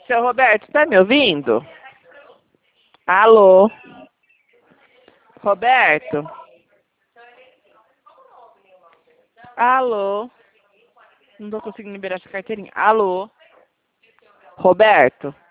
Seu Roberto, tá me ouvindo? Alô? Roberto? Alô? Não tô conseguindo liberar essa carteirinha. Alô? Roberto?